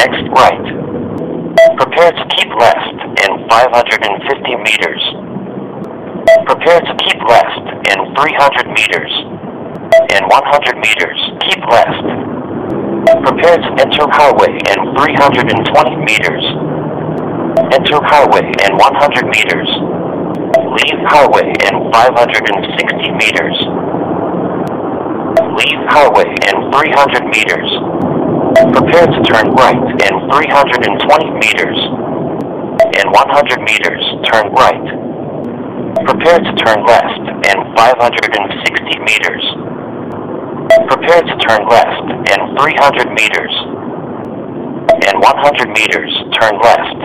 next right. Prepare to keep left in 550 meters. Prepare to keep left in 300 meters. In 100 meters, keep left. Prepare to enter highway in 320 meters. Enter highway in 100 meters. Leave highway in 560 meters. Leave highway in 300 meters. Prepare to turn right in 320 meters. In 100 meters, turn right. Prepare to turn left in 560 meters. Prepare to turn left in 300 meters. In 100 meters, turn left.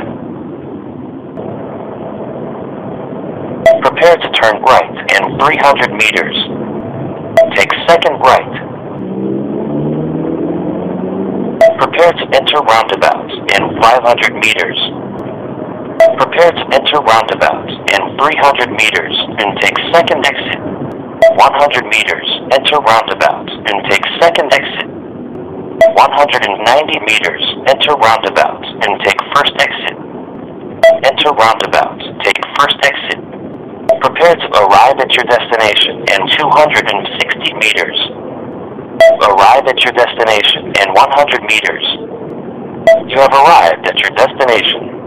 Prepare to turn right in 300 meters. Take second right. Prepare to enter roundabout in 500 meters. Prepare to enter roundabout in 300 meters and take second exit. 100 meters, enter roundabout and take second exit. 190 meters, enter roundabout and take first exit. Enter roundabout, take first exit. Prepare to arrive at your destination in 260 meters. Arrive at your destination in 100 meters. You have arrived at your destination.